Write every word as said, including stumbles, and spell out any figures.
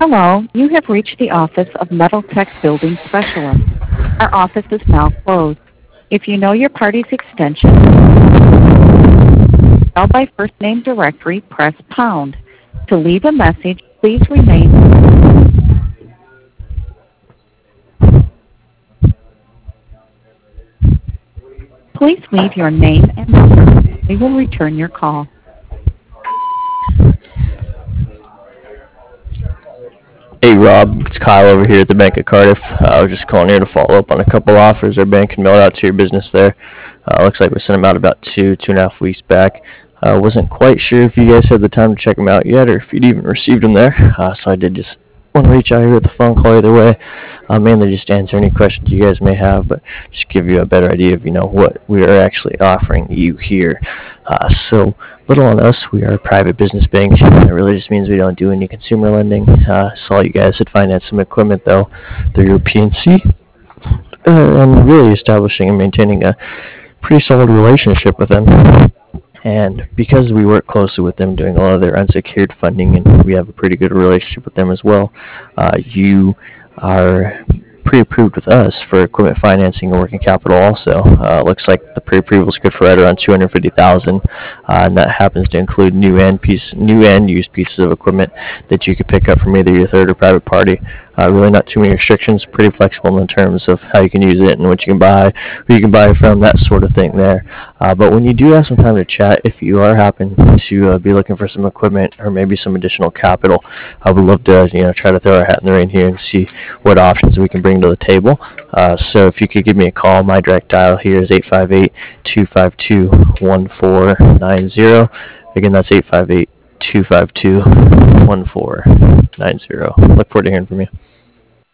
Hello, you have reached the office of Metal Tech Building Specialist. Our office is now closed. If you know your party's extension, dial by first name directory, press pound. To leave a message, please remain. Please leave your name and number. We will return your call. Hey Rob, it's Kyle over here at the Bank of Cardiff. Uh, I was just calling here to follow up on a couple offers our bank can mail out to your business there. Uh, looks like we sent them out about two, two and a half weeks back. Uh, wasn't quite sure if you guys had the time to check them out yet or if you'd even received them there. Uh, so I did just want to reach out here with a phone call either way. Uh, mainly just to answer any questions you guys may have, but just give you a better idea of, you know, what we are actually offering you here. Uh, so, little on us, we are a private business bank. That really just means we don't do any consumer lending. Uh, saw you guys had financed some equipment, though, through your P N C. Uh, and really establishing and maintaining a pretty solid relationship with them. And because we work closely with them doing a lot of their unsecured funding, and we have a pretty good relationship with them as well, uh, you are pre-approved with us for equipment financing and working capital also. Uh, looks like the pre-approval is good for right around two hundred fifty thousand dollars, uh, and that happens to include new and piece, new and used pieces of equipment that you could pick up from either your third or private party. Uh, really not too many restrictions, pretty flexible in terms of how you can use it and what you can buy, who you can buy it from, that sort of thing there. Uh, but when you do have some time to chat, if you are happen to uh, be looking for some equipment or maybe some additional capital, I would love to, you know, try to throw our hat in the ring here and see what options we can bring to the table. Uh, so if you could give me a call, my direct dial here is eight five eight, two five two, one four nine zero. Again, that's eight five eight, two five two, one four nine zero. Look forward to hearing from you.